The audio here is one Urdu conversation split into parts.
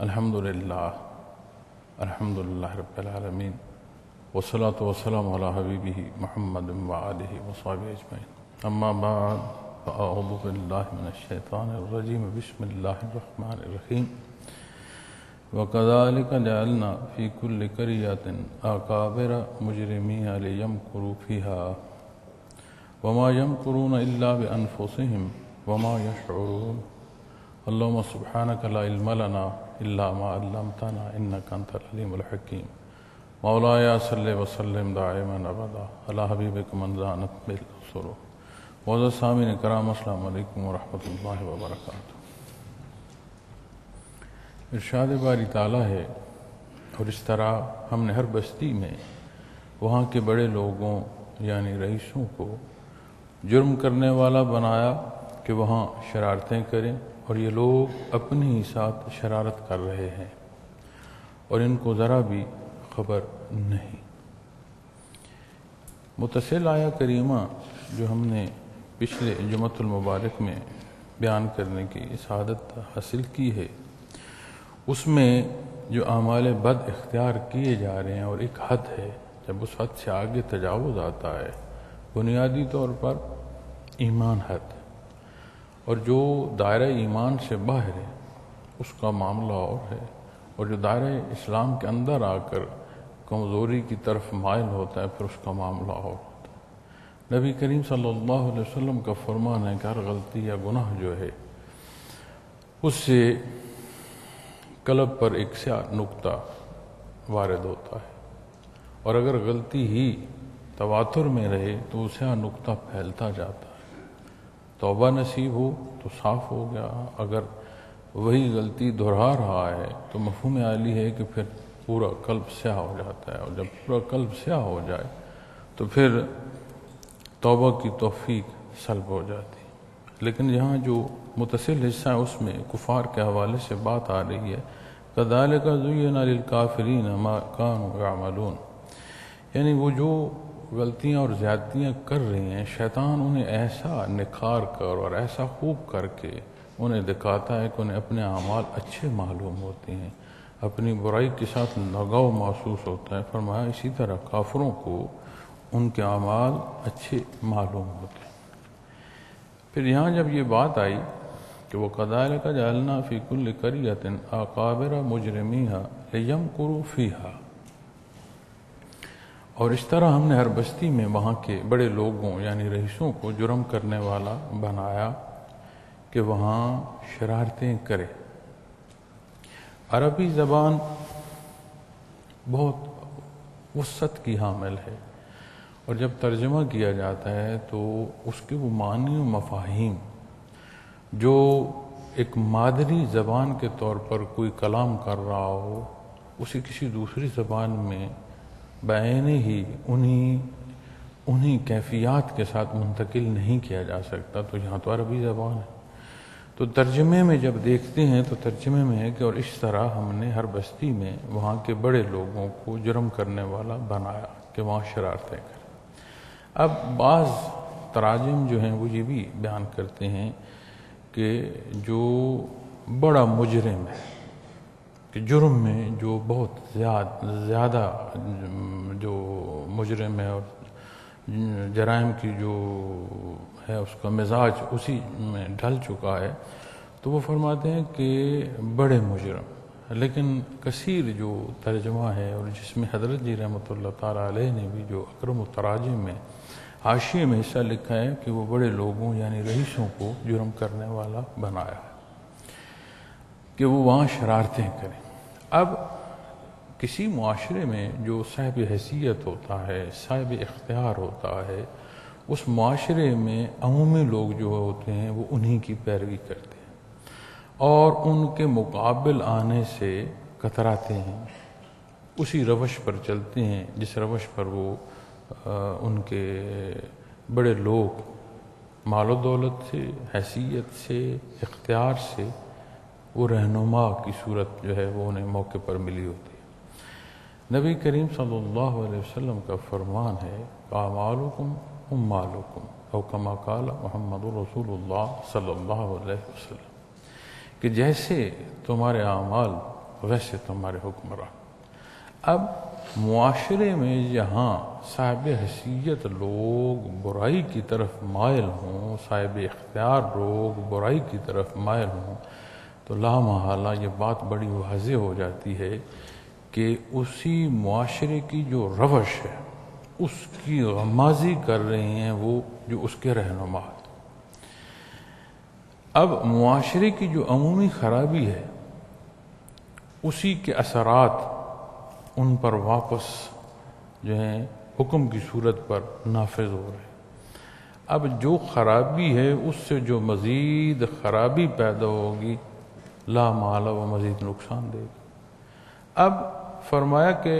الحمدللہ رب العالمین والصلاة والسلام علی حبیبہ محمد وآلہ وصحبہ اجمعین، اما بعد فاعوذ باللہ من الشیطان الرجیم، بسم اللہ الرحمن الرحیم۔ وَكَذَلِكَ جَعَلْنَا فِي كُلِّ قَرْيَةٍ أَكَابِرَ مُجْرِمِيهَا لِيَمْكُرُوا فِيهَا وَمَا يَمْكُرُونَ إِلَّا بِأَنفُسِهِمْ وَمَا يَشْعُرُونَ۔ اللهم سبحانك لا علم لنا إلا ما علمتنا إنك أنت العليم الحكيم۔ مولاي صل وسلم دائما أبدا على حبيبك من زانت بالسرور۔ معزز سامعین کرام، السلام علیکم ورحمۃ اللہ وبرکاتہ۔ ارشاد باری تعالیٰ ہے، اور اس طرح ہم نے ہر بستی میں وہاں کے بڑے لوگوں یعنی رئیسوں کو جرم کرنے والا بنایا کہ وہاں شرارتیں کریں، اور یہ لوگ اپنے ہی ساتھ شرارت کر رہے ہیں اور ان کو ذرا بھی خبر نہیں۔ متصل آیہ کریمہ جو ہم نے پچھلے جمعۃ المبارک میں بیان کرنے کی سعادت حاصل کی ہے، اس میں جو اعمال بد اختیار کیے جا رہے ہیں، اور ایک حد ہے، جب اس حد سے آگے تجاوز آتا ہے، بنیادی طور پر ایمان حد، اور جو دائرہ ایمان سے باہر ہے اس کا معاملہ اور ہے، اور جو دائرہ اسلام کے اندر آ کر کمزوری کی طرف مائل ہوتا ہے پھر اس کا معاملہ اور ہوتا ہے۔ نبی کریم صلی اللہ علیہ وسلم کا فرمان ہے کہ ہر غلطی یا گناہ جو ہے اس سے قلب پر ایک سیاہ نقطہ وارد ہوتا ہے، اور اگر غلطی ہی تواتر میں رہے تو وہ سیاہ نقطہ پھیلتا جاتا ہے۔ توبہ نصیب ہو تو صاف ہو گیا، اگر وہی غلطی دہرا رہا ہے تو مفہوم عالی ہے کہ پھر پورا قلب سیاہ ہو جاتا ہے، اور جب پورا قلب سیاہ ہو جائے تو پھر توبہ کی توفیق سلب ہو جاتی ہے۔ لیکن یہاں جو متصل حصہ ہے اس میں کفار کے حوالے سے بات آ رہی ہے، كَذَلِكَ زُيِّنَ لِلْكَافِرِينَ مَا كَانُوا يَعْمَلُونَ، یعنی وہ جو غلطیاں اور زیادتیاں کر رہی ہیں، شیطان انہیں ایسا نکھار کر اور ایسا خوب کر کے انہیں دکھاتا ہے کہ انہیں اپنے اعمال اچھے معلوم ہوتے ہیں، اپنی برائی کے ساتھ لگاؤ محسوس ہوتا ہے۔ فرمایا اسی طرح کافروں کو ان کے اعمال اچھے معلوم ہوتے ہیں۔ پھر یہاں جب یہ بات آئی کہ وَكَذَلِكَ جَعَلْنَا فِي كُلِّ قَرْيَةٍ أَكَابِرَ مُجْرِمِيهَا لِيَمْكُرُوا فِيهَا، اور اس طرح ہم نے ہر بستی میں وہاں کے بڑے لوگوں یعنی رئیسوں کو جرم کرنے والا بنایا کہ وہاں شرارتیں کرے۔ عربی زبان بہت وسعت کی حامل ہے، اور جب ترجمہ کیا جاتا ہے تو اس کے وہ معنی و مفاہیم جو ایک مادری زبان کے طور پر کوئی کلام کر رہا ہو، اسے کسی دوسری زبان میں بعین ہی انہی کیفیات کے ساتھ منتقل نہیں کیا جا سکتا، تو یہاں تو عربی زبان ہے۔ تو ترجمے میں جب دیکھتے ہیں تو ترجمے میں ہے کہ اور اس طرح ہم نے ہر بستی میں وہاں کے بڑے لوگوں کو جرم کرنے والا بنایا کہ وہاں شرارتیں کریں۔ اب بعض تراجم جو ہیں وہ یہ بھی بیان کرتے ہیں کہ جو بڑا مجرم ہے، کہ جرم میں جو بہت زیادہ جو مجرم ہے اور جرائم کی جو ہے اس کا مزاج اسی میں ڈھل چکا ہے، تو وہ فرماتے ہیں کہ بڑے مجرم۔ لیکن کثیر جو ترجمہ ہے اور جس میں حضرت جی رحمۃ اللہ تعالیٰ علیہ نے بھی جو اکرم التراجم میں حاشیے میں حصہ لکھا ہے کہ وہ بڑے لوگوں یعنی رئیسوں کو جرم کرنے والا بنایا ہے کہ وہ وہاں شرارتیں کریں۔ اب کسی معاشرے میں جو صاحب حیثیت ہوتا ہے، صاحب اختیار ہوتا ہے، اس معاشرے میں عمومی لوگ جو ہوتے ہیں وہ انہی کی پیروی کرتے ہیں اور ان کے مقابل آنے سے کتراتے ہیں، اسی روش پر چلتے ہیں جس روش پر وہ ان کے بڑے لوگ مال و دولت سے، حیثیت سے، اختیار سے، وہ رہنما کی صورت جو ہے وہ انہیں موقع پر ملی ہوتی ہے۔ نبی کریم صلی اللہ علیہ وسلم کا فرمان ہے اعمالکم اموالکم، او کما قال محمد رسول اللہ صلی اللہ علیہ وسلم، کہ جیسے تمہارے اعمال ویسے تمہارے حکمران۔ اب معاشرے میں جہاں صاحب حیثیت لوگ برائی کی طرف مائل ہوں، صاحب اختیار لوگ برائی کی طرف مائل ہوں، تو لا محالہ یہ بات بڑی واضح ہو جاتی ہے کہ اسی معاشرے کی جو روش ہے اس کی غمازی کر رہے ہیں وہ جو اس کے رہنما ہیں۔ اب معاشرے کی جو عمومی خرابی ہے اسی کے اثرات ان پر واپس جو ہیں حکم کی صورت پر نافذ ہو رہے ہیں۔ اب جو خرابی ہے اس سے جو مزید خرابی پیدا ہوگی لا محالہ وہ مزید نقصان دے گی۔ اب فرمایا کہ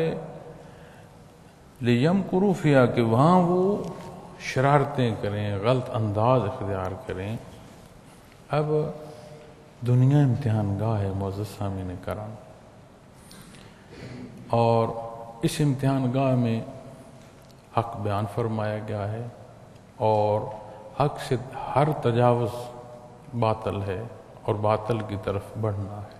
لیمکروا فیہا کہ وہاں وہ شرارتیں کریں، غلط انداز اختیار کریں۔ اب دنیا امتحان گاہ ہے معزز سامعین کرام، اور اس امتحان گاہ میں حق بیان فرمایا گیا ہے اور حق سے ہر تجاوز باطل ہے اور باطل کی طرف بڑھنا ہے۔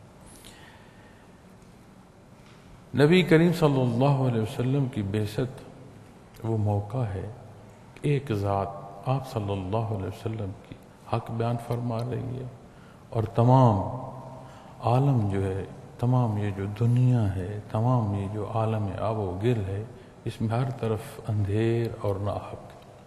نبی کریم صلی اللہ علیہ وسلم کی بعثت وہ موقع ہے، ایک ذات آپ صلی اللہ علیہ وسلم کی حق بیان فرما رہی ہے اور تمام عالم جو ہے، تمام یہ جو دنیا ہے، تمام یہ جو عالم آب و گل ہے، اس میں ہر طرف اندھیر اور ناحق۔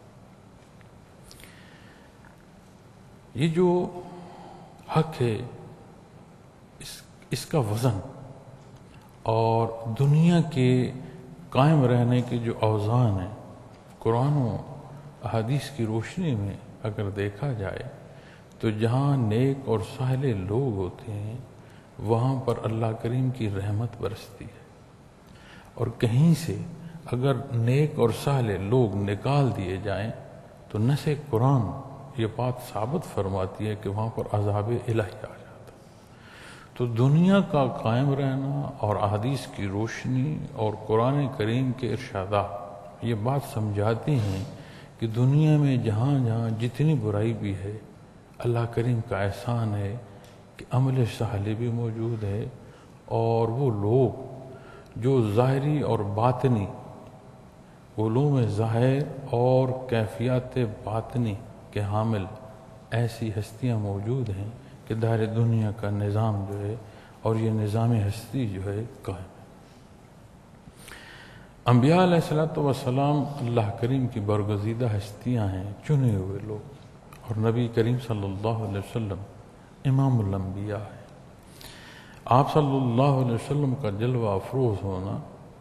یہ جو حق ہے اس کا وزن اور دنیا کے قائم رہنے کے جو اوزان ہیں قرآن و احادیث کی روشنی میں اگر دیکھا جائے تو جہاں نیک اور صالح لوگ ہوتے ہیں وہاں پر اللہ کریم کی رحمت برستی ہے، اور کہیں سے اگر نیک اور صالح لوگ نکال دیے جائیں تو نص قرآن یہ بات ثابت فرماتی ہے کہ وہاں پر عذاب الہی آ جاتا۔ تو دنیا کا قائم رہنا اور احادیث کی روشنی اور قرآن کریم کے ارشادات یہ بات سمجھاتے ہیں کہ دنیا میں جہاں جہاں جتنی برائی بھی ہے اللہ کریم کا احسان ہے کہ عمل صالح بھی موجود ہے، اور وہ لوگ جو ظاہری اور باطنی علوم ظاہر اور کیفیات باطنی کے حامل ایسی ہستیاں موجود ہیں کہ دار دنیا کا نظام جو ہے اور یہ نظام ہستی جو ہے قائم ہے۔ انبیاء علیہ السلام اللہ کریم کی برگزیدہ ہستیاں ہیں، چنے ہوئے لوگ، اور نبی کریم صلی اللہ علیہ وسلم امام الانبیاء ہے۔ آپ صلی اللہ علیہ وسلم کا جلوہ افروز ہونا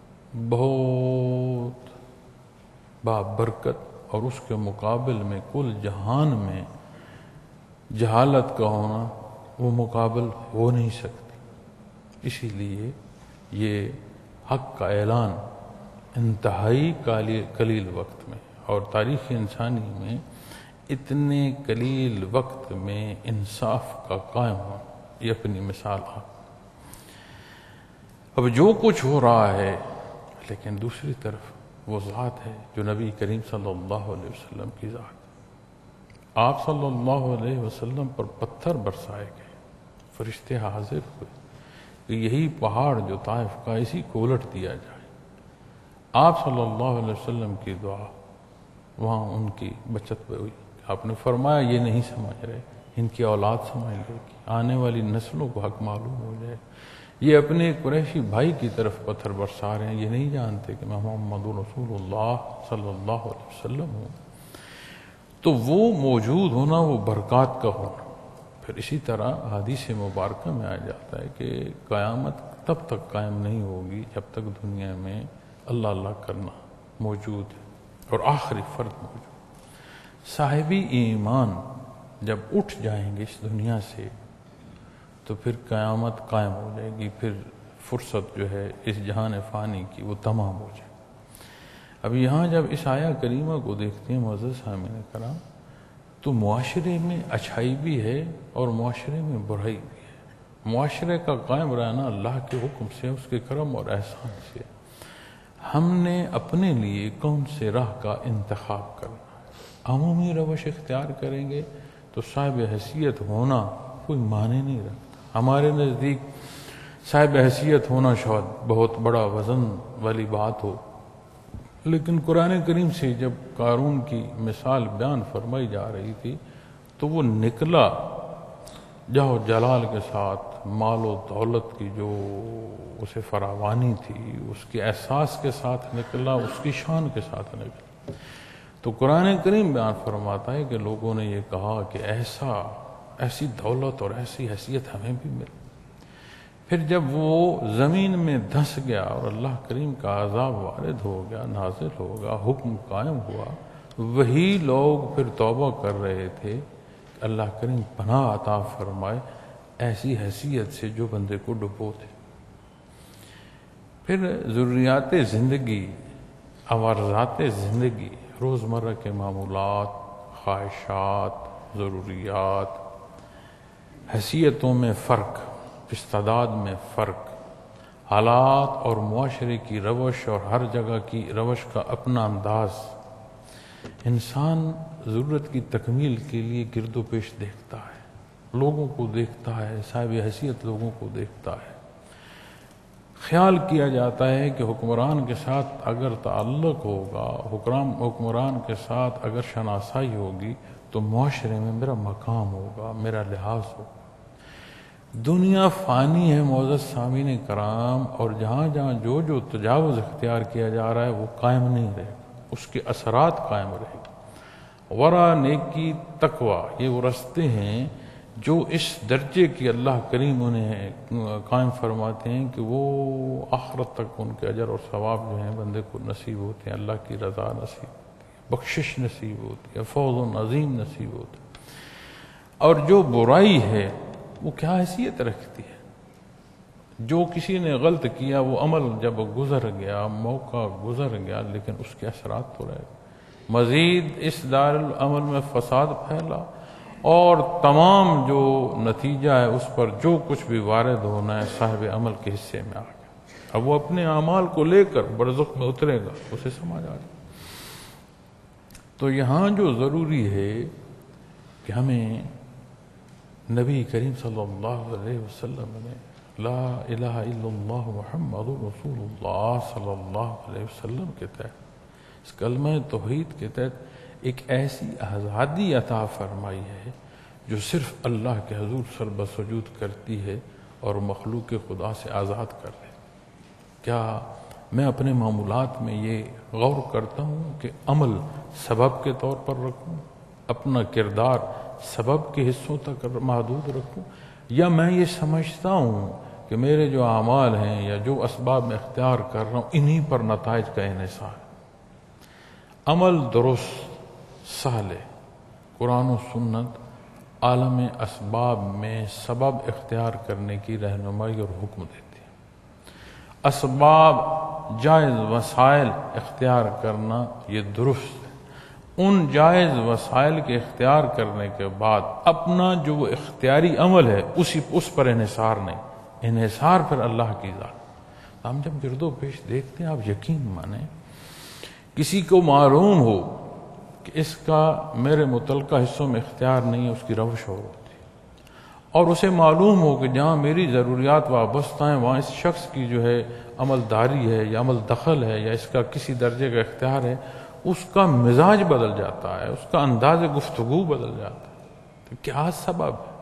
بہت بابرکت، اور اس کے مقابل میں کل جہان میں جہالت کا ہونا وہ مقابل ہو نہیں سکتی۔ اسی لیے یہ حق کا اعلان انتہائی قلیل وقت میں، اور تاریخ انسانی میں اتنے قلیل وقت میں انصاف کا قائم ہونا یہ اپنی مثال ہے۔ اب جو کچھ ہو رہا ہے لیکن دوسری طرف وہ ذات ہے جو نبی کریم صلی اللہ علیہ وسلم کی ذات۔ آپ صلی اللہ علیہ وسلم پر پتھر برسائے گئے، فرشتے حاضر ہوئے کہ یہی پہاڑ جو طائف کا اسی کو الٹ دیا جائے۔ آپ صلی اللہ علیہ وسلم کی دعا وہاں ان کی بچت ہوئی۔ آپ نے فرمایا یہ نہیں سمجھ رہے، ان کی اولاد سمجھ لے گی، آنے والی نسلوں کو حق معلوم ہو جائے۔ یہ اپنے قریشی بھائی کی طرف پتھر برسا رہے ہیں، یہ نہیں جانتے کہ میں محمد رسول اللہ صلی اللہ علیہ وسلم ہوں۔ تو وہ موجود ہونا، وہ برکات کا ہونا۔ پھر اسی طرح حدیث مبارکہ میں آ جاتا ہے کہ قیامت تب تک قائم نہیں ہوگی جب تک دنیا میں اللہ اللہ کرنا موجود ہے اور آخری فرد موجود۔ صاحبی ایمان جب اٹھ جائیں گے اس دنیا سے تو پھر قیامت قائم ہو جائے گی، پھر فرصت جو ہے اس جہان فانی کی وہ تمام ہو جائے۔ اب یہاں جب اس آیہ کریمہ کو دیکھتے ہیں معزز سامعین کرام تو معاشرے میں اچھائی بھی ہے اور معاشرے میں برائی بھی ہے۔ معاشرے کا قائم رہنا اللہ کے حکم سے، اس کے کرم اور احسان سے۔ ہم نے اپنے لیے کون سے راہ کا انتخاب کرنا ہے۔ عمومی روش اختیار کریں گے تو صاحب حیثیت ہونا کوئی معنی نہیں رکھتا۔ ہمارے نزدیک صاحب حیثیت ہونا شاید بہت بڑا وزن والی بات ہو، لیکن قرآن کریم سے جب قارون کی مثال بیان فرمائی جا رہی تھی تو وہ نکلا جاہ جلال کے ساتھ، مال و دولت کی جو اسے فراوانی تھی اس کے احساس کے ساتھ نکلا، اس کی شان کے ساتھ نکلا۔ تو قرآن کریم بیان فرماتا ہے کہ لوگوں نے یہ کہا کہ ایسی دولت اور ایسی حیثیت ہمیں بھی مل۔ پھر جب وہ زمین میں دھس گیا اور اللہ کریم کا عذاب وارد ہو گیا، نازل ہوگا، حکم قائم ہوا، وہی لوگ پھر توبہ کر رہے تھے کہ اللہ کریم پناہ عطا فرمائے ایسی حیثیت سے جو بندے کو ڈبو دے۔ پھر ضروریات زندگی، عوارضات زندگی، روزمرہ کے معمولات، خواہشات، ضروریات، حیثیتوں میں فرق، استعداد میں فرق، حالات اور معاشرے کی روش اور ہر جگہ کی روش کا اپنا انداز، انسان ضرورت کی تکمیل کے لیے گرد و پیش دیکھتا ہے، لوگوں کو دیکھتا ہے، صاحب حیثیت لوگوں کو دیکھتا ہے۔ خیال کیا جاتا ہے کہ حکمران کے ساتھ اگر تعلق ہوگا، حکمران کے ساتھ اگر شناسائی ہوگی تو معاشرے میں میرا مقام ہوگا، میرا لحاظ ہوگا۔ دنیا فانی ہے معزز سامعین کرام، اور جہاں جہاں جو تجاوز اختیار کیا جا رہا ہے وہ قائم نہیں رہے گا، اس کے اثرات قائم رہے گا۔ ورع، نیکی، تقوی، یہ وہ رستے ہیں جو اس درجے کی اللہ کریم انہیں قائم فرماتے ہیں کہ وہ آخرت تک ان کے اجر اور ثواب جو ہیں بندے کو نصیب ہوتے ہیں، اللہ کی رضا نصیب ہوتی ہے، بخشش نصیب ہوتی ہے، فوز عظیم نصیب ہوتا ہے۔ اور جو برائی ہے وہ کیا حیثیت رکھتی ہے؟ جو کسی نے غلط کیا وہ عمل جب گزر گیا، موقع گزر گیا، لیکن اس کے اثرات تو رہے گئے۔ مزید اس دار العمل میں فساد پھیلا اور تمام جو نتیجہ ہے اس پر جو کچھ بھی وارد ہونا ہے صاحب عمل کے حصے میں آ گیا۔ اب وہ اپنے اعمال کو لے کر برزخ میں اترے گا، اسے سمجھ آ گیا۔ تو یہاں جو ضروری ہے کہ ہمیں نبی کریم صلی اللہ علیہ وسلم نے لا الہ الا اللہ محمد رسول اللہ صلی اللہ علیہ وسلم کے تحت، اس کلمہ توحید کے تحت ایک ایسی آزادی عطا فرمائی ہے جو صرف اللہ کے حضور سر بسجود کرتی ہے اور مخلوق خدا سے آزاد کر دے۔ کیا میں اپنے معمولات میں یہ غور کرتا ہوں کہ عمل سبب کے طور پر رکھوں، اپنا کردار سبب کے حصوں تک محدود رکھوں، یا میں یہ سمجھتا ہوں کہ میرے جو اعمال ہیں یا جو اسباب میں اختیار کر رہا ہوں انہی پر نتائج کا انحصار ہے۔ عمل درست سہل، قرآن و سنت عالم اسباب میں سبب اختیار کرنے کی رہنمائی اور حکم دیتی ہے۔ اسباب جائز وسائل اختیار کرنا یہ درست ہے۔ ان جائز وسائل کے اختیار کرنے کے بعد اپنا جو وہ اختیاری عمل ہے اس پر انحصار نہیں، انحصار پھر اللہ کی ذات۔ ہم جب گرد و پیش دیکھتے ہیں، آپ یقین مانیں، کسی کو معلوم ہو کہ اس کا میرے متعلقہ حصوں میں اختیار نہیں ہے، اس کی روش ہو ہوتی ہے، اور اسے معلوم ہو کہ جہاں میری ضروریات وابستہ ہیں وہاں اس شخص کی جو ہے عمل داری ہے یا عمل دخل ہے یا اس کا کسی درجے کا اختیار ہے، اس کا مزاج بدل جاتا ہے، اس کا انداز گفتگو بدل جاتا ہے۔ تو کیا سبب ہے؟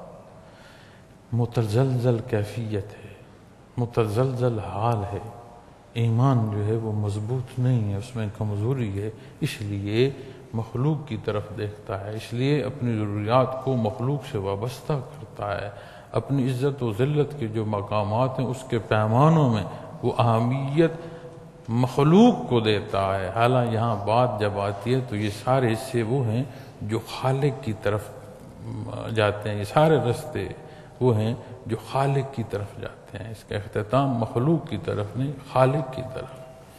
متزلزل کیفیت ہے، متزلزل حال ہے، ایمان جو ہے وہ مضبوط نہیں ہے، اس میں کمزوری ہے، اس لیے مخلوق کی طرف دیکھتا ہے، اس لیے اپنی ضروریات کو مخلوق سے وابستہ کرتا ہے، اپنی عزت و ذلت کے جو مقامات ہیں اس کے پیمانوں میں وہ اہمیت مخلوق کو دیتا ہے۔ حالانکہ یہاں بات جب آتی ہے تو یہ سارے حصے وہ ہیں جو خالق کی طرف جاتے ہیں، یہ سارے رستے وہ ہیں جو خالق کی طرف جاتے ہیں، اس کا اختتام مخلوق کی طرف نہیں، خالق کی طرف۔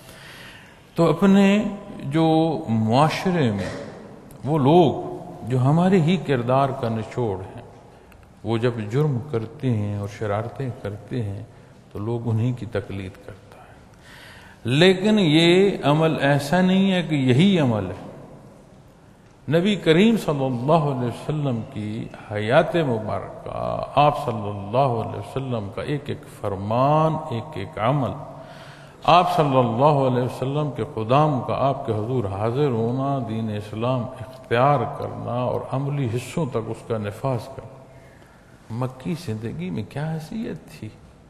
تو اپنے جو معاشرے میں وہ لوگ جو ہمارے ہی کردار کا نچوڑ ہیں، وہ جب جرم کرتے ہیں اور شرارتیں کرتے ہیں تو لوگ انہی کی تقلید کرتا ہے۔ لیکن یہ عمل ایسا نہیں ہے کہ یہی عمل ہے، نبی کریم صلی اللہ علیہ وسلم کی حیات مبارکہ، آپ صلی اللہ علیہ وسلم کا ایک ایک فرمان، ایک ایک عمل، آپ صلی اللہ علیہ وسلم کے قدام کا آپ کے حضور حاضر ہونا، دین اسلام اختیار کرنا اور عملی حصوں تک اس کا نفاذ کرنا، مکی زندگی میں کیا حیثیت تھی،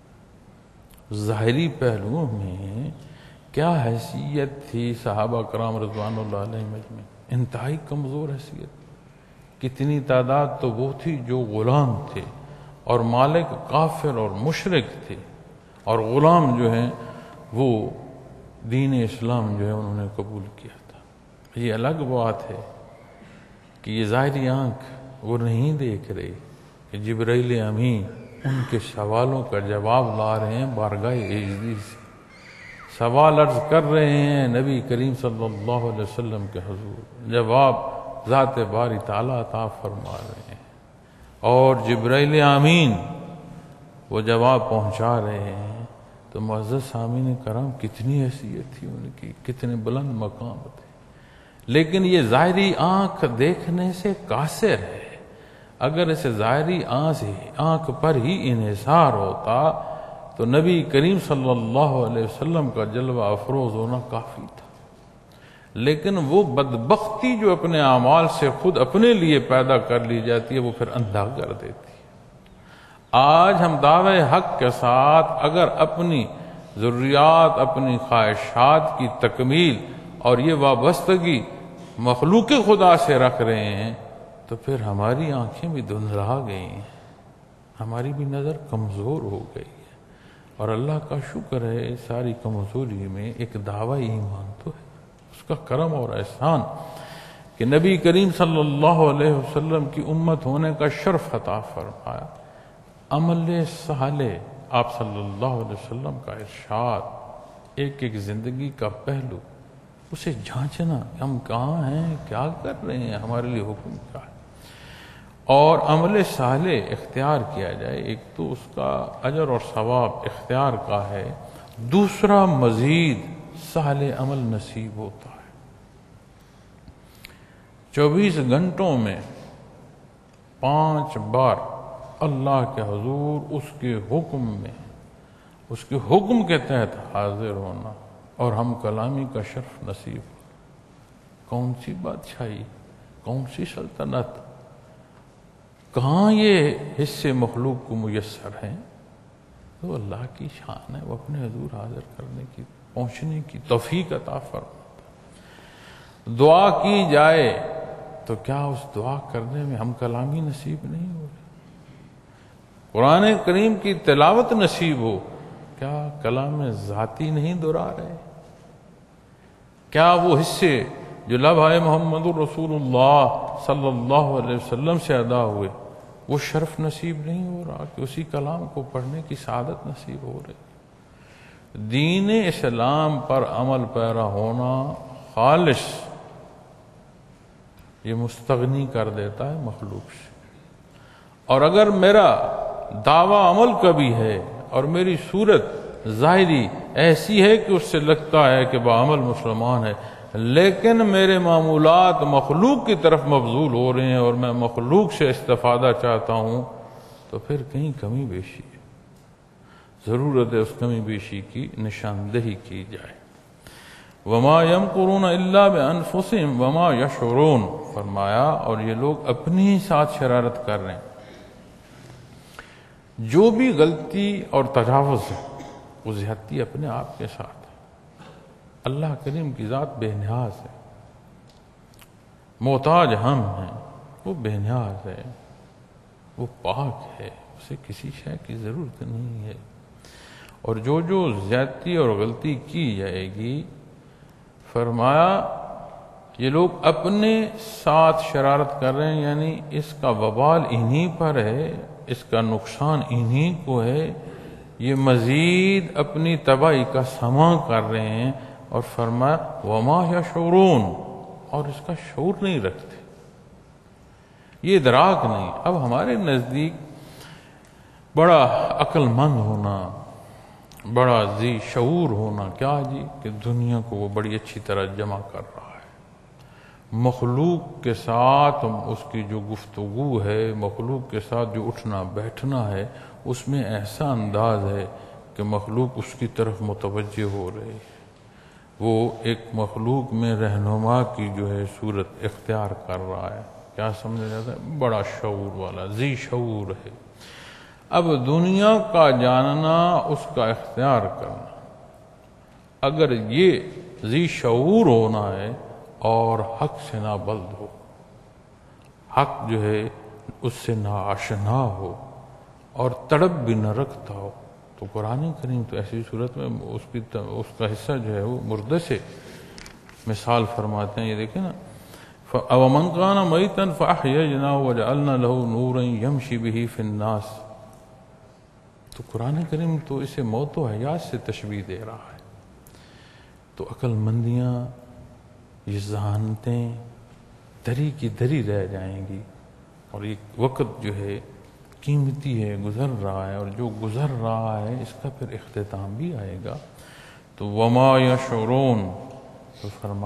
ظاہری پہلوؤں میں کیا حیثیت تھی صحابہ کرام رضوان اللہ علیہم اجمعین، انتہائی کمزور حیثیت، کتنی تعداد تو وہ تھی جو غلام تھے اور مالک کافر اور مشرک تھے، اور غلام جو ہیں وہ دین اسلام جو ہے انہوں نے قبول کیا تھا۔ یہ الگ بات ہے کہ یہ ظاہری آنکھ وہ نہیں دیکھ رہی کہ جبرائیل امین ان کے سوالوں کا جواب لا رہے ہیں بارگاہ عزیز سے، سوال عرض کر رہے ہیں نبی کریم صلی اللہ علیہ وسلم کے حضور، جواب ذات باری تعالیٰ عطا فرما رہے ہیں، اور جبرائیل امین وہ جواب پہنچا رہے ہیں۔ تو معزز سامعین کرام کتنی حیثیت تھی ان کی، کتنے بلند مقام تھے، لیکن یہ ظاہری آنکھ دیکھنے سے قاصر ہے۔ اگر اسے ظاہری آنکھ پر ہی انحصار ہوتا تو نبی کریم صلی اللہ علیہ وسلم کا جلوہ افروز ہونا کافی تھا، لیکن وہ بدبختی جو اپنے اعمال سے خود اپنے لیے پیدا کر لی جاتی ہے وہ پھر اندھا کر دیتی ہے۔ آج ہم دعوے حق کے ساتھ اگر اپنی ضروریات، اپنی خواہشات کی تکمیل اور یہ وابستگی مخلوق خدا سے رکھ رہے ہیں تو پھر ہماری آنکھیں بھی دھندلا گئی ہیں، ہماری بھی نظر کمزور ہو گئی ہے، اور اللہ کا شکر ہے اس ساری کمزوری میں ایک دعوی ایمان تو ہے، اس کا کرم اور احسان کہ نبی کریم صلی اللہ علیہ وسلم کی امت ہونے کا شرف عطا فرمایا۔ عمل صالح آپ صلی اللہ علیہ وسلم کا ارشاد، ایک ایک زندگی کا پہلو اسے جھانچنا، ہم کہاں ہیں، کیا کر رہے ہیں، ہمارے لیے حکم کیا ہے، اور عمل صالح اختیار کیا جائے۔ ایک تو اس کا اجر اور ثواب اختیار کا ہے، دوسرا مزید صالح عمل نصیب ہوتا ہے۔ 24 گھنٹوں میں 5 بار اللہ کے حضور اس کے حکم میں، اس کے حکم کے تحت حاضر ہونا اور ہم کلامی کا شرف نصیب ہونا، کون سی بادشاہی، کون سی سلطنت، کہاں یہ حصے مخلوق کو میسر ہیں؟ تو اللہ کی شان ہے، وہ اپنے حضور حاضر کرنے کی، پہنچنے کی توفیق عطا فرماتا۔ دعا کی جائے تو کیا اس دعا کرنے میں ہم کلامی نصیب نہیں ہو رہے؟ قرآن کریم کی تلاوت نصیب ہو، کیا کلام ذاتی نہیں دہرا رہے؟ کیا وہ حصے جو لبھائے محمد رسول اللہ صلی اللہ علیہ وسلم سے ادا ہوئے وہ شرف نصیب نہیں ہو رہا کہ اسی کلام کو پڑھنے کی سعادت نصیب ہو رہی؟ دین اسلام پر عمل پیرا ہونا خالص یہ مستغنی کر دیتا ہے مخلوق سے، اور اگر میرا دعویٰ عمل کا بھی ہے اور میری صورت ظاہری ایسی ہے کہ اس سے لگتا ہے کہ بعمل مسلمان ہے، لیکن میرے معمولات مخلوق کی طرف مبذول ہو رہے ہیں اور میں مخلوق سے استفادہ چاہتا ہوں، تو پھر کہیں کمی بیشی ہے، ضرورت ہے اس کمی بیشی کی نشاندہی کی جائے۔ وما يمكرون الا بانفسهم وما يشعرون، فرمایا اور یہ لوگ اپنی ہی ساتھ شرارت کر رہے ہیں۔ جو بھی غلطی اور تجاوز ہے وہ زیادتی اپنے آپ کے ساتھ ہے۔ اللہ کریم کی ذات بے نیاز ہے، محتاج ہم ہیں، وہ بے نیاز ہے، وہ پاک ہے، اسے کسی شے کی ضرورت نہیں ہے، اور جو زیادتی اور غلطی کی جائے گی، فرمایا یہ لوگ اپنے ساتھ شرارت کر رہے ہیں، یعنی اس کا وبال انہی پر ہے، اس کا نقصان انہی کو ہے، یہ مزید اپنی تباہی کا سماع کر رہے ہیں، اور فرمایا وما یشعرون، اور اس کا شعور نہیں رکھتے، یہ ادراک نہیں۔ اب ہمارے نزدیک بڑا عقل مند ہونا، بڑا ذی شعور ہونا کیا جی کہ دنیا کو وہ بڑی اچھی طرح جمع کر رہا ہے، مخلوق کے ساتھ اس کی جو گفتگو ہے، مخلوق کے ساتھ جو اٹھنا بیٹھنا ہے، اس میں ایسا انداز ہے کہ مخلوق اس کی طرف متوجہ ہو رہی ہے، وہ ایک مخلوق میں رہنما کی جو ہے صورت اختیار کر رہا ہے. کیا سمجھا جاتا ہے؟ بڑا شعور والا، ذی شعور ہے. اب دنیا کا جاننا، اس کا اختیار کرنا، اگر یہ ذی شعور ہونا ہے اور حق سے نابلد ہو، حق جو ہے اس سے ناآشنا ہو اور تڑپ بھی نہ رکھتا ہو، تو قرآن کریم تو ایسی صورت میں اس کا حصہ جو ہے وہ مردے سے مثال فرماتے ہیں. یہ دیکھیں نا، أَوَمَنْ كَانَ مَيْتًا فَأَحْيَيْنَاهُ وَجَعَلْنَا لَهُ نُورًا يَمْشِي بِهِ فِي النَّاسِ. تو قرآن کریم تو اسے موت و حیات سے تشبیہ دے رہا ہے. تو عقل مندیاں، یہ ذہانتیں دری کی دری رہ جائیں گی، اور یہ وقت جو ہے قیمتی ہے، گزر رہا ہے، اور جو گزر رہا ہے اس کا پھر اختتام بھی آئے گا. تو وما یشعرون، تو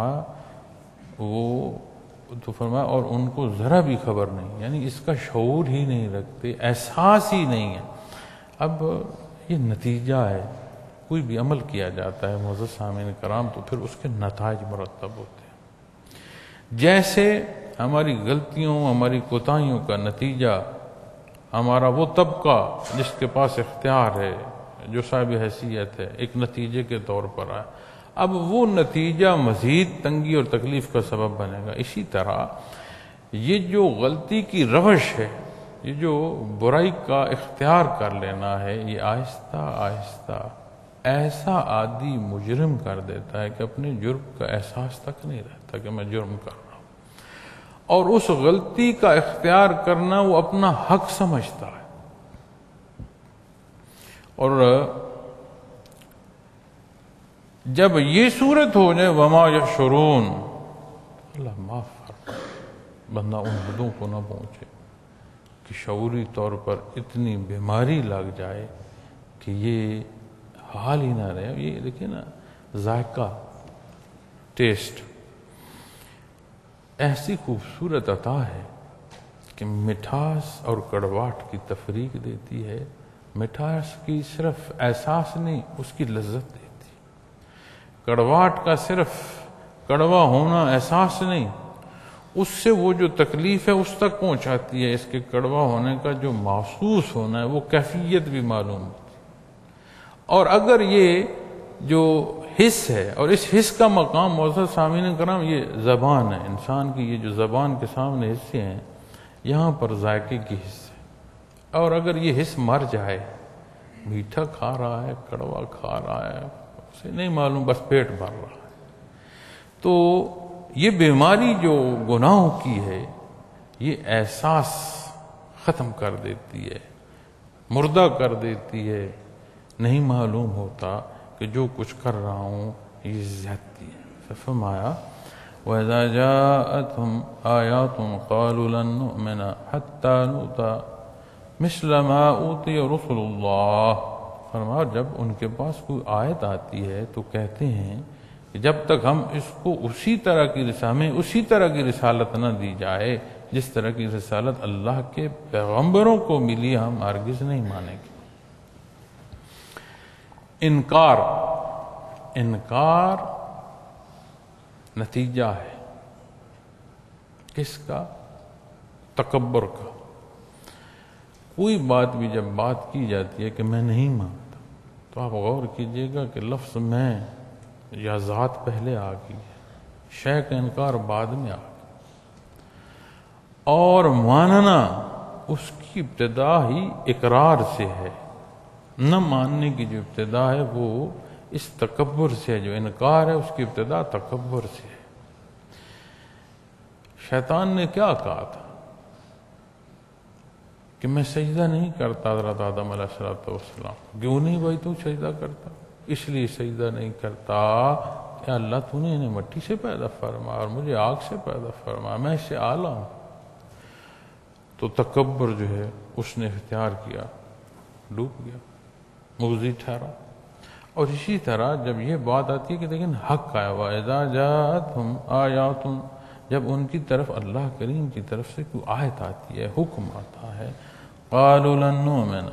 فرمایا اور ان کو ذرا بھی خبر نہیں، یعنی اس کا شعور ہی نہیں رکھتے، احساس ہی نہیں ہے. اب یہ نتیجہ ہے، کوئی بھی عمل کیا جاتا ہے معزز سامعین کرام تو پھر اس کے نتائج مرتب ہوتے ہیں. جیسے ہماری غلطیوں، ہماری کوتاہیوں کا نتیجہ ہمارا وہ طبقہ جس کے پاس اختیار ہے، جو صاحب حیثیت ہے، ایک نتیجے کے طور پر آئے، اب وہ نتیجہ مزید تنگی اور تکلیف کا سبب بنے گا. اسی طرح یہ جو غلطی کی روش ہے، یہ جو برائی کا اختیار کر لینا ہے، یہ آہستہ آہستہ ایسا عادی مجرم کر دیتا ہے کہ اپنے جرم کا احساس تک نہیں رہتا کہ میں جرم کر رہا ہوں، اور اس غلطی کا اختیار کرنا وہ اپنا حق سمجھتا ہے. اور جب یہ صورت ہو جائے وما یشعرون، اللہ معاف فرمائے، بندہ ان حدوں کو نہ پہنچے کہ شعوری طور پر اتنی بیماری لگ جائے کہ یہ حال ہی نہ رہے. یہ دیکھیں نا، ذائقہ، ٹیسٹ ایسی خوبصورت عطا ہے کہ مٹھاس اور کڑواہٹ کی تفریق دیتی ہے. مٹھاس کی صرف احساس نہیں، اس کی لذت دیتی. کڑواہٹ کا صرف کڑوا ہونا احساس نہیں، اس سے وہ جو تکلیف ہے اس تک پہنچاتی ہے. اس کے کڑوا ہونے کا جو محسوس ہونا ہے وہ کیفیت بھی معلوم ہوتی. اور اگر یہ جو حس ہے، اور اس حس کا مقام معزز سامعین کرام یہ زبان ہے، انسان کی یہ جو زبان کے سامنے حصے ہیں، یہاں پر ذائقے کی حس ہے. اور اگر یہ حس مر جائے، میٹھا کھا رہا ہے، کڑوا کھا رہا ہے، اسے نہیں معلوم، بس پیٹ بھر رہا ہے. تو یہ بیماری جو گناہوں کی ہے، یہ احساس ختم کر دیتی ہے، مردہ کر دیتی ہے. نہیں معلوم ہوتا کہ جو کچھ کر رہا ہوں یہ زیادتی ہے. فرمایا وَإِذَا جَاءَتْهُمْ آيَاتٌ قَالُوا لَن نُؤْمِنَ حَتَّى نُؤْتَى مِثْلَ مَا أُوتِيَ رُسُلُ اللَّهِ. فرمایا جب ان کے پاس کوئی آیت آتی ہے تو کہتے ہیں کہ جب تک ہم اس کو اسی طرح کی رسالت نہ دی جائے جس طرح کی رسالت اللہ کے پیغمبروں کو ملی، ہم ہرگز نہیں مانیں گے. انکار نتیجہ ہے کس کا؟ تکبر کا. کوئی بات بھی جب بات کی جاتی ہے کہ میں نہیں مانتا، تو آپ غور کیجئے گا کہ لفظ میں یا ذات پہلے آ گئی ہے، شے کا انکار بعد میں آ گیا. اور ماننا اس کی ابتدا ہی اقرار سے ہے. نہ ماننے کی جو ابتدا ہے وہ اس تکبر سے ہے. جو انکار ہے اس کی ابتدا تکبر سے ہے. شیطان نے کیا کہا تھا کہ میں سجدہ نہیں کرتا حضرت آدم علیہ السلام. کیوں نہیں بھائی تو سجدہ کرتا؟ اس لیے سجدہ نہیں کرتا کہ اللہ تو نے انہیں مٹی سے پیدا فرمایا اور مجھے آگ سے پیدا فرمایا، میں اس سے اعلیٰ ہوں. تو تکبر جو ہے اس نے اختیار کیا، ڈوب گیا، مغزی ٹھہرا. اور اسی طرح جب یہ بات آتی ہے کہ لیکن حق آیا ہوا، اذا جاءتهم آیات، جب ان کی طرف اللہ کریم کی طرف سے کوئی آیت آتی ہے، حکم آتا ہے، قالوا لن نؤمن،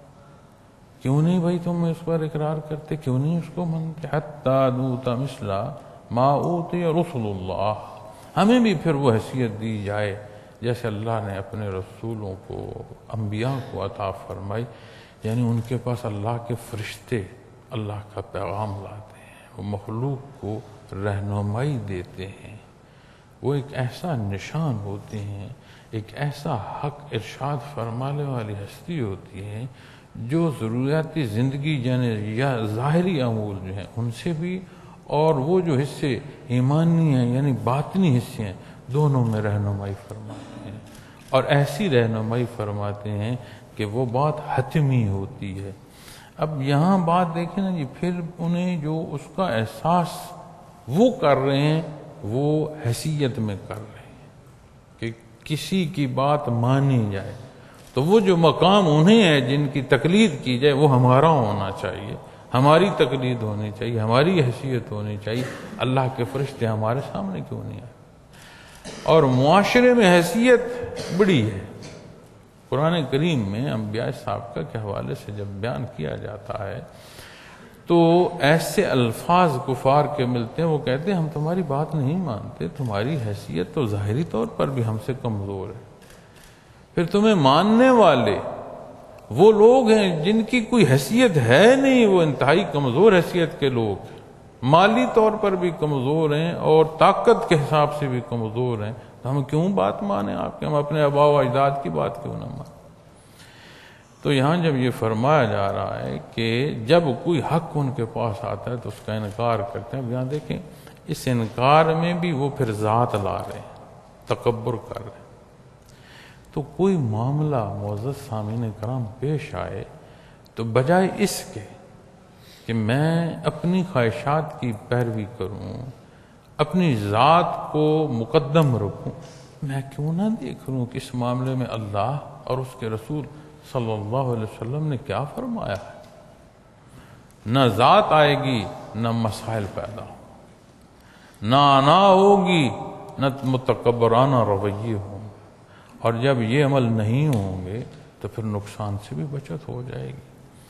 کیوں نہیں بھائی تم اس پر اقرار کرتے، کیوں نہیں اس کو مانتے، حتی نؤت مثل ما اوتی رسل اللہ، ہمیں بھی پھر وہ حیثیت دی جائے جیسے اللہ نے اپنے رسولوں کو، انبیاء کو عطا فرمائی، یعنی ان کے پاس اللہ کے فرشتے اللہ کا پیغام لاتے ہیں، وہ مخلوق کو رہنمائی دیتے ہیں، وہ ایک ایسا نشان ہوتے ہیں، ایک ایسا حق ارشاد فرمانے والی ہستی ہوتی ہے جو ضروریاتی زندگی یا ظاہری امور جو ہیں ان سے بھی، اور وہ جو حصے ایمانی ہیں یعنی باطنی حصے ہیں، دونوں میں رہنمائی فرماتے ہیں، اور ایسی رہنمائی فرماتے ہیں کہ وہ بات حتمی ہوتی ہے۔ اب یہاں بات دیکھیں نا جی، پھر انہیں جو اس کا احساس وہ کر رہے ہیں وہ حیثیت میں کر رہے ہیں کہ کسی کی بات مانی جائے، تو وہ جو مقام انہیں ہے جن کی تقلید کی جائے وہ ہمارا ہونا چاہیے، ہماری تقلید ہونی چاہیے، ہماری حیثیت ہونی چاہیے، اللہ کے فرشتے ہمارے سامنے کیوں نہیں آئے؟ اور معاشرے میں حیثیت بڑی ہے۔ قرآن کریم میں انبیاء سابقہ کے حوالے سے جب بیان کیا جاتا ہے تو ایسے الفاظ کفار کے ملتے ہیں، وہ کہتے ہیں ہم تمہاری بات نہیں مانتے، تمہاری حیثیت تو ظاہری طور پر بھی ہم سے کمزور ہے، پھر تمہیں ماننے والے وہ لوگ ہیں جن کی کوئی حیثیت ہے نہیں، وہ انتہائی کمزور حیثیت کے لوگ ہیں، مالی طور پر بھی کمزور ہیں اور طاقت کے حساب سے بھی کمزور ہیں، تو ہم کیوں بات مانیں آپ کے، ہم اپنے آباء و اجداد کی بات کیوں نہ مانیں؟ تو یہاں جب یہ فرمایا جا رہا ہے کہ جب کوئی حق ان کے پاس آتا ہے تو اس کا انکار کرتے ہیں، یہاں دیکھیں اس انکار میں بھی وہ پھر ذات لا رہے ہیں، تکبر کر رہے ہیں۔ تو کوئی معاملہ معزز سامعین کرام پیش آئے تو بجائے اس کے کہ میں اپنی خواہشات کی پیروی کروں، اپنی ذات کو مقدم رکھوں، میں کیوں نہ دیکھ لوں کہ اس معاملے میں اللہ اور اس کے رسول صلی اللہ علیہ وسلم نے کیا فرمایا ہے۔ نہ ذات آئے گی، نہ مسائل پیدا ہوں، نہ انا ہوگی، نہ متکبرانہ رویے ہوں، اور جب یہ عمل نہیں ہوں گے تو پھر نقصان سے بھی بچت ہو جائے گی،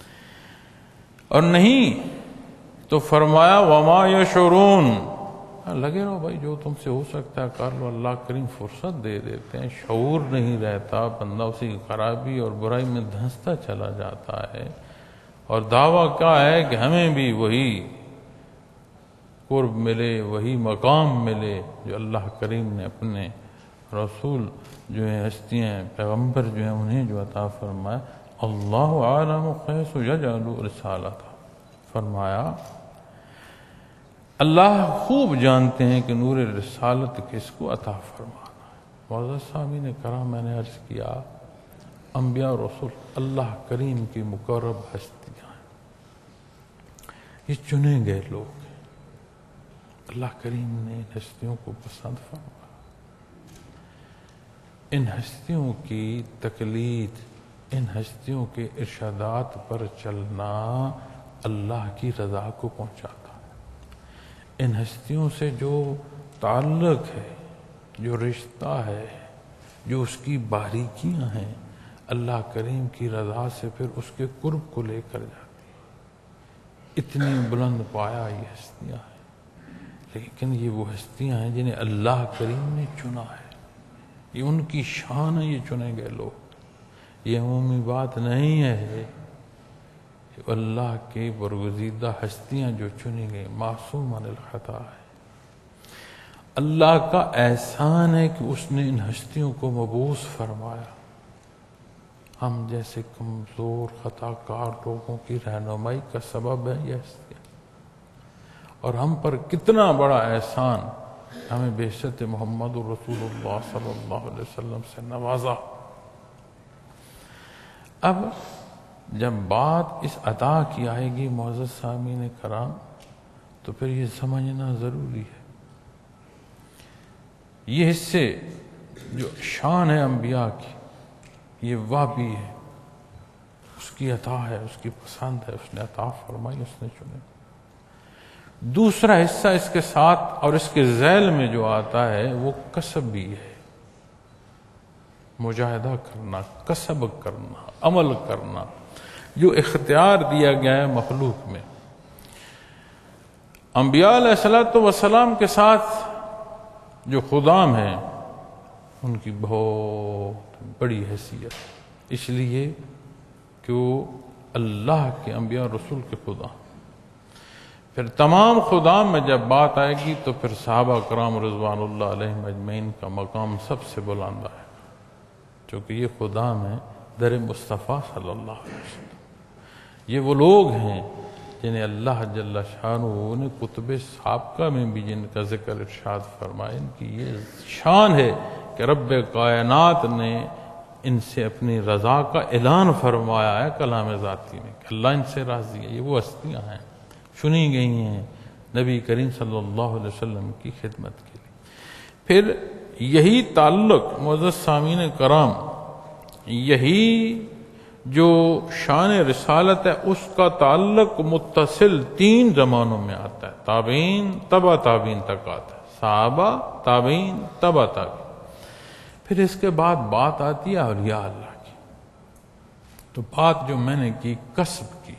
اور نہیں تو فرمایا وما یشعرون، لگے رہو بھائی جو تم سے ہو سکتا ہے کر لو، اللہ کریم فرصت دے دیتے ہیں، شعور نہیں رہتا، بندہ اسی خرابی اور برائی میں دھنستا چلا جاتا ہے، اور دعویٰ کیا ہے کہ ہمیں بھی وہی قرب ملے، وہی مقام ملے جو اللہ کریم نے اپنے رسول جو ہیں، ہستیاں پیغمبر جو ہیں انہیں جو عطا فرمایا۔ اللہ عالم حیث یجعل رسالتہ، فرمایا اللہ خوب جانتے ہیں کہ نور رسالت کس کو عطا فرمانا ہے۔ معزز سامعین کرام، میں نے عرض کیا انبیاء رسول اللہ کریم کی مقرب ہستیاں ہیں، یہ چنے گئے لوگ ہیں، اللہ کریم نے ان ہستیوں کو پسند فرمایا، ان ہستیوں کی تقلید، ان ہستیوں کے ارشادات پر چلنا اللہ کی رضا کو پہنچاتا ہے۔ ان ہستیوں سے جو تعلق ہے، جو رشتہ ہے، جو اس کی باریکیاں ہیں، اللہ کریم کی رضا سے پھر اس کے قرب کو لے کر جاتی ہیں۔ اتنی بلند پایا یہ ہستیاں ہیں، لیکن یہ وہ ہستیاں ہیں جنہیں اللہ کریم نے چنا ہے، یہ ان کی شان ہے، یہ چنے گئے لوگ، یہ عمومی بات نہیں ہے، اللہ کے برگزیدہ ہستیاں جو چنی گئی، معصوم عن الخطا ہے۔ اللہ کا احسان ہے کہ اس نے ان ہستیوں کو مبعوث فرمایا، ہم جیسے کمزور خطا کار لوگوں کی رہنمائی کا سبب ہے یہ ہستیاں، اور ہم پر کتنا بڑا احسان، ہمیں بعثت محمد رسول اللہ صلی اللہ علیہ وسلم سے نوازا۔ اب جب بات اس عطا کی آئے گی معزز سامعین کرام تو پھر یہ سمجھنا ضروری ہے، یہ حصے جو شان ہے انبیاء کی، یہ وابی ہے، اس کی عطا ہے، اس کی پسند ہے، اس نے عطا فرمائی، اس نے چنے۔ دوسرا حصہ اس کے ساتھ اور اس کے ذیل میں جو آتا ہے وہ کسب بھی ہے، مجاہدہ کرنا، کسب کرنا، عمل کرنا، جو اختیار دیا گیا ہے مخلوق میں۔ انبیاء علیہ الصلوۃ والسلام کے ساتھ جو خدام ہیں ان کی بہت بڑی حیثیت، اس لیے کہ وہ اللہ کے انبیاء رسول کے خدا۔ پھر تمام خدام میں جب بات آئے گی تو پھر صحابہ کرام رضوان اللہ علیہم اجمعین کا مقام سب سے بلند ہے، چونکہ یہ خدام ہیں در مصطفیٰ صلی اللہ علیہ وسلم۔ یہ وہ لوگ ہیں جنہیں اللہ جل شانہ نے کتب سابقہ میں بھی جن کا ذکر ارشاد فرمایا، ان کی یہ شان ہے کہ رب کائنات نے ان سے اپنی رضا کا اعلان فرمایا ہے کلام ذاتی میں کہ اللہ ان سے راضی ہے۔ یہ وہ ہستیاں ہیں چنی گئی ہیں نبی کریم صلی اللہ علیہ وسلم کی خدمت کے لیے۔ پھر یہی تعلق معزز سامعین کرام، یہی جو شان رسالت ہے اس کا تعلق متصل 3 زمانوں میں آتا ہے، تابعین تبع تابعین تک آتا ہے، صحابہ تابعین تبع تابعین۔ پھر اس کے بعد بات آتی ہے اولیاء اللہ کی۔ تو بات جو میں نے کی کسب کی،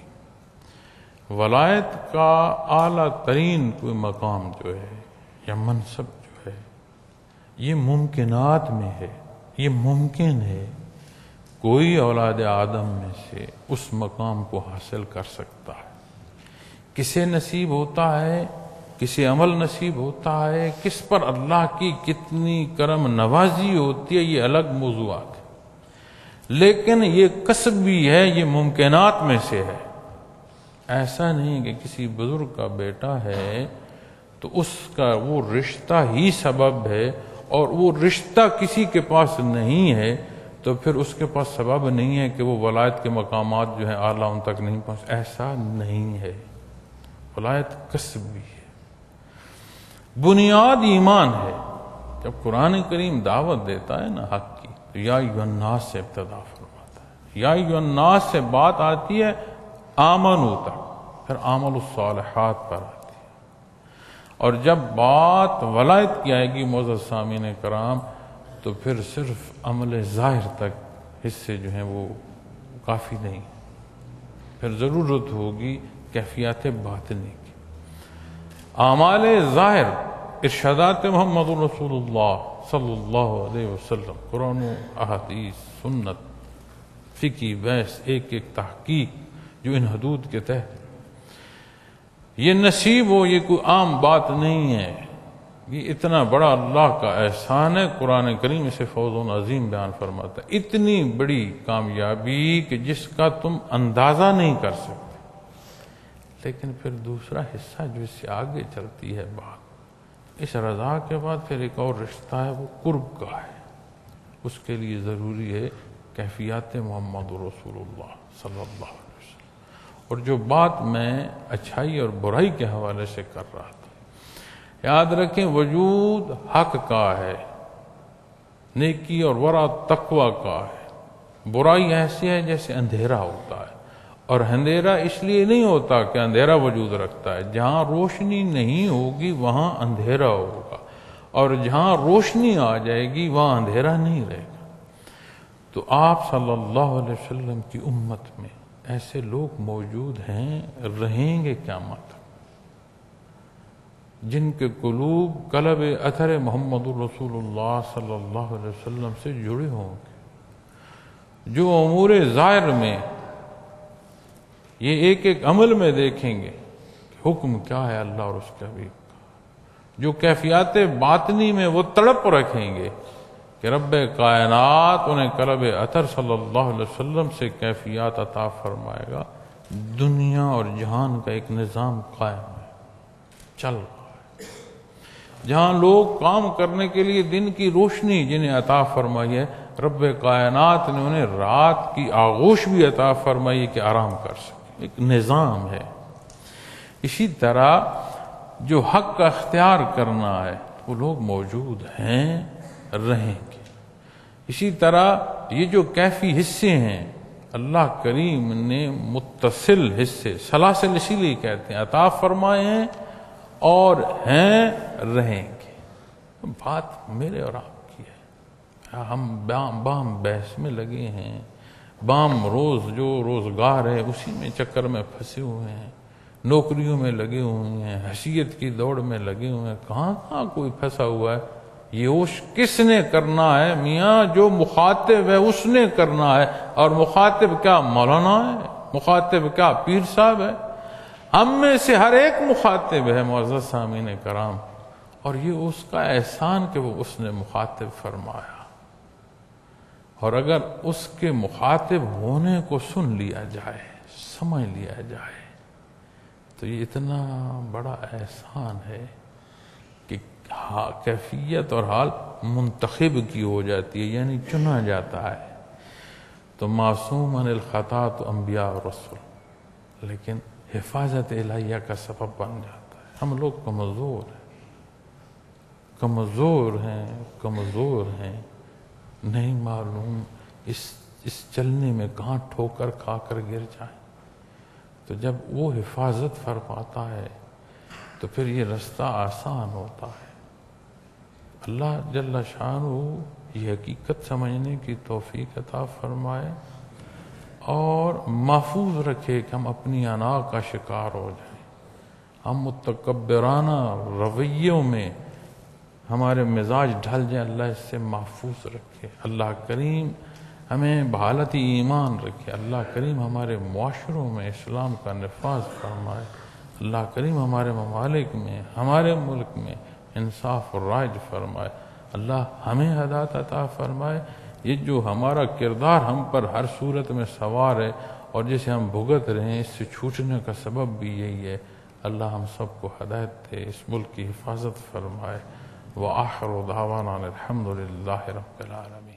ولایت کا اعلیٰ ترین کوئی مقام جو ہے یا منصب جو ہے یہ ممکنات میں ہے، یہ ممکن ہے، کوئی اولاد آدم میں سے اس مقام کو حاصل کر سکتا ہے۔ کسے نصیب ہوتا ہے، کسے عمل نصیب ہوتا ہے، کس پر اللہ کی کتنی کرم نوازی ہوتی ہے، یہ الگ موضوعات ہے، لیکن یہ کسب بھی ہے، یہ ممکنات میں سے ہے۔ ایسا نہیں کہ کسی بزرگ کا بیٹا ہے تو اس کا وہ رشتہ ہی سبب ہے، اور وہ رشتہ کسی کے پاس نہیں ہے تو پھر اس کے پاس سبب نہیں ہے کہ وہ ولایت کے مقامات جو ہیں اعلیٰ ان تک نہیں پہنچ۔ ایسا نہیں ہے، ولایت کسب بھی ہے، بنیاد ایمان ہے۔ جب قرآن کریم دعوت دیتا ہے نا حق کی تو یا ایھا الناس سے ابتدا فرماتا ہے، یا ایھا الناس سے بات آتی ہے آمنو تک، پھر عمل الصالحات پر آتی ہے، اور جب بات ولایت کی آئے گی معزز سامعین کرام تو پھر صرف عمل ظاہر تک حصے جو ہیں وہ کافی نہیں، پھر ضرورت ہوگی کیفیات باطنی کی۔ اعمال ظاہر ارشادات محمد رسول اللہ صلی اللہ علیہ وسلم، قرآن و احادیث، سنت، فقہ، بحث، ایک ایک تحقیق جو ان حدود کے تحت یہ نصیب ہو، یہ کوئی عام بات نہیں ہے، یہ اتنا بڑا اللہ کا احسان ہے۔ قرآن کریم اسے فوز عظیم بیان فرماتا ہے، اتنی بڑی کامیابی کہ جس کا تم اندازہ نہیں کر سکتے۔ لیکن پھر دوسرا حصہ جو اس سے آگے چلتی ہے بات، اس رضا کے بعد پھر ایک اور رشتہ ہے، وہ قرب کا ہے۔ اس کے لیے ضروری ہے کیفیات محمد رسول اللہ صلی اللہ علیہ وسلم۔ اور جو بات میں اچھائی اور برائی کے حوالے سے کر رہا تھا، یاد رکھیں وجود حق کا ہے، نیکی اور ورع تقوی کا ہے، برائی ایسی ہے جیسے اندھیرا ہوتا ہے، اور اندھیرا اس لیے نہیں ہوتا کہ اندھیرا وجود رکھتا ہے، جہاں روشنی نہیں ہوگی وہاں اندھیرا ہوگا، اور جہاں روشنی آ جائے گی وہاں اندھیرا نہیں رہے گا۔ تو آپ صلی اللہ علیہ وسلم کی امت میں ایسے لوگ موجود ہیں، رہیں گے قیامت، جن کے قلوب قلب اثر محمد رسول اللہ صلی اللہ علیہ وسلم سے جڑے ہوں گے، جو امور ظاہر میں یہ ایک ایک عمل میں دیکھیں گے کہ حکم کیا ہے اللہ اور اس کے حبیب کا، جو کیفیات باطنی میں وہ تڑپ رکھیں گے کہ رب کائنات انہیں قلب اثر صلی اللہ علیہ وسلم سے کیفیات عطا فرمائے گا۔ دنیا اور جہان کا ایک نظام قائم ہے، چل رہا ہے، جہاں لوگ کام کرنے کے لیے دن کی روشنی جنہیں عطا فرمائی ہے، رب کائنات نے انہیں رات کی آغوش بھی عطا فرمائی کہ آرام کر سکے، ایک نظام ہے۔ اسی طرح جو حق کا اختیار کرنا ہے وہ لوگ موجود ہیں، رہیں گے۔ اسی طرح یہ جو کیفی حصے ہیں اللہ کریم نے متصل حصے، سلاسل اسی لیے کہتے ہیں، عطا فرمائے ہیں، اور ہیں رہیں گے. بات میرے اور آپ کی ہے. ہم بام بحث میں لگے ہیں، بام روز جو روزگار ہے اسی میں چکر میں پھنسے ہوئے ہیں، نوکریوں میں لگے ہوئے ہیں، حیثیت کی دوڑ میں لگے ہوئے ہیں. کہاں کہاں کوئی پھنسا ہوا ہے. یہ ہوش کس نے کرنا ہے میاں؟ جو مخاطب ہے اس نے کرنا ہے. اور مخاطب کیا مولانا ہے؟ مخاطب کیا پیر صاحب ہے؟ ہم میں سے ہر ایک مخاطب ہے معزز سامعین کرام. اور یہ اس کا احسان کہ وہ اس نے مخاطب فرمایا. اور اگر اس کے مخاطب ہونے کو سن لیا جائے، سمجھ لیا جائے، تو یہ اتنا بڑا احسان ہے کہ کیفیت اور حال منتخب کی ہو جاتی ہے، یعنی چنا جاتا ہے. تو معصوم عن الخطا تو انبیاء اور رسول، لیکن حفاظت الہیہ کا سبب بن جاتا ہے. ہم لوگ کمزور ہیں، کمزور ہیں. نہیں معلوم اس چلنے میں کہاں ٹھوکر کھا کر گر جائیں. تو جب وہ حفاظت فرماتا ہے تو پھر یہ رستہ آسان ہوتا ہے. اللہ جل شانہ یہ حقیقت سمجھنے کی توفیق عطا فرمائے اور محفوظ رکھے کہ ہم اپنی انا کا شکار ہو جائیں. ہم متکبرانہ رویوں میں ہمارے مزاج ڈھل جائیں. اللہ اس سے محفوظ رکھے. اللہ کریم ہمیں بحالت ایمان رکھے. اللہ کریم ہمارے معاشروں میں اسلام کا نفاذ فرمائے. اللہ کریم ہمارے ممالک میں، ہمارے ملک میں انصاف اور رائج فرمائے. اللہ ہمیں ہدایت عطا فرمائے. یہ جو ہمارا کردار ہم پر ہر صورت میں سوار ہے اور جسے ہم بھگت رہے ہیں، اس سے چھوٹنے کا سبب بھی یہی ہے. اللہ ہم سب کو ہدایت دے، اس ملک کی حفاظت فرمائے. وآخر دعوانا الحمد للہ رب العالمین.